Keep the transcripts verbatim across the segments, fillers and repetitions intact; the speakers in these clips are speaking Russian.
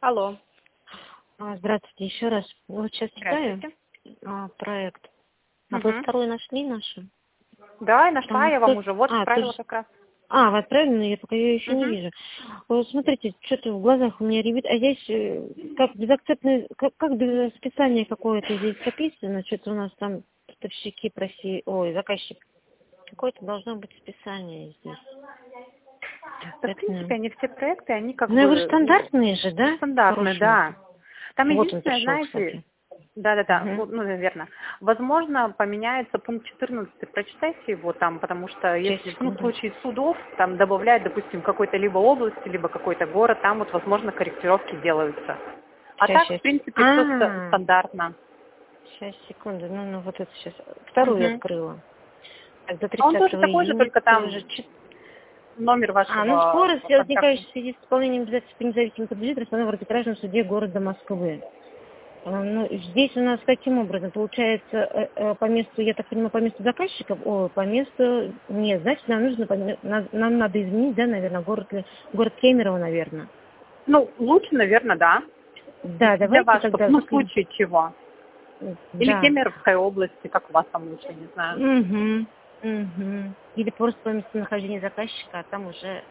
Алло. А, Здравствуйте еще раз. Вот сейчас читаю Здравствуйте. а, проект. А вы Мгм. второй нашли нашу? Да, и нашла Там я вам кто- уже. Вот А, отправила тоже... как раз. а, вы отправили, но я пока ее еще не Мгм. вижу. Вот смотрите, что-то в глазах у меня ребит. А здесь э, как безакцептное, как, как без списания какое-то здесь прописано, что-то у нас там поставщики просили, ой, заказчик. Какое-то должно быть списание здесь. Да, в принципе, Конкретное. они все проекты, они как Ну, вы же бы, ну, стандартные же, да? стандартные, Хорошие. да. Там Вот он единственное, пришел, знаете, кстати. да-да-да, Угу. вот, ну, наверное, возможно, поменяется пункт четырнадцатый, прочитайте его там, потому что Сейчас, если, ну, в секунду. случае судов, там добавляют, допустим, какой-то либо области, либо какой-то город, там вот, возможно, корректировки делаются. А Сейчас, так, в сейчас. принципе, все А, стандартно. сейчас, секунду. Ну, ну, вот это сейчас. Вторую Мгм. открыла. Так, до А он тоже тридцатого такой же, июня только там тоже. Чет- номер А, ну, вашего скорость, возникающая контакта. в связи с исполнением обязательств по независимому подвижителю в арбитражном суде города Москвы. А, ну, здесь у нас каким образом? Получается, э, э, по месту, я так понимаю, по месту заказчиков, о, по месту, нет, значит, нам нужно, по ме- на- нам надо изменить, да, наверное, город, ли- город Кемерово, наверное. Ну, лучше, наверное, да. Да, Для давайте вас, чтоб, тогда, ну, в как, и- случае чего. Или да. Кемеровской области, как у вас там лучше, не знаю. Угу, угу. Или просто по местонахождению заказчика, а там уже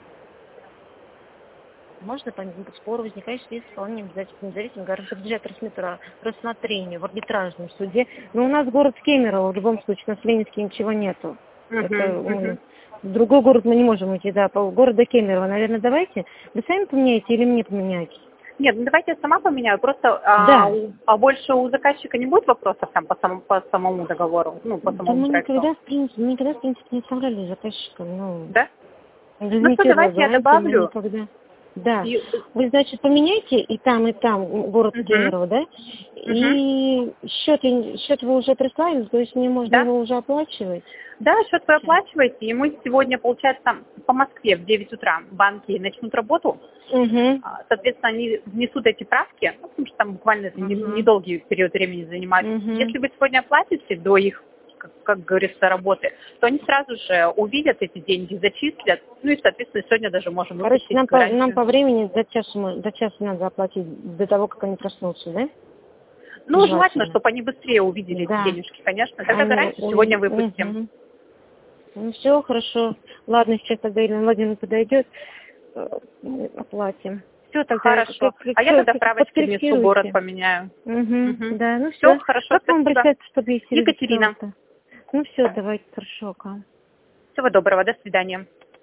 можно по спору, возникающий в связи с исполнением обязательств независимого граждан подлежат рассмотра- рассмотрению в арбитражном суде. Но у нас город Кемерово, в любом случае, у нас в Ленинске ничего нету. Это Угу, мы- угу. в другой город мы не можем идти, да, по города Кемерово. Наверное, давайте. Вы сами поменяете или мне поменять? Нет, ну давайте я сама поменяю. Просто, а, Да. у- а больше у заказчика не будет вопросов там по самому, по самому договору, ну, по Да самому мы проекту? никогда, в принципе, мы никогда, в принципе, не оставляли заказчика, ну, Да? без Ну что, первого давайте я гарантии мы добавлю. никогда. Да. И, Вы, значит, поменяйте и там, и там город угу, Кемерово, да? угу. И счет, я- счет вы уже прислали, то есть мне можно Да? его уже оплачивать. Да, счет вы Сейчас. оплачиваете, и мы сегодня, получается, по Москве в девять утра банки начнут работу. Угу. А, Соответственно, они внесут эти правки, ну, потому что там буквально это не- Угу. недолгий период времени занимает. Угу. Если вы сегодня оплатите до их, как, как говорится, работы, то они сразу же увидят эти деньги, зачислят, ну и, соответственно, сегодня даже можем Короче, выпустить нам по, нам гарантию. по времени до часа, мы- до часа надо оплатить, до того, как они проснутся, да? Ну, желательно, Желательно. чтобы они быстрее увидели эти Да. денежки, конечно. Тогда Они, гарантию сегодня ой, выпустим. угу. Ну все, хорошо. Ладно, сейчас тогда Елена Владимировна подойдет, э, оплатим. Все, тогда как, Хорошо. как, А я всё, тогда как- правочки внесу, город подкорректируйте. поменяю. Угу, Угу. да, ну Все, все. хорошо, Как вам спасибо. обращаться, чтобы я Екатерина. зарегистрировался? Ну все, давайте, хорошо. Всего доброго, до свидания.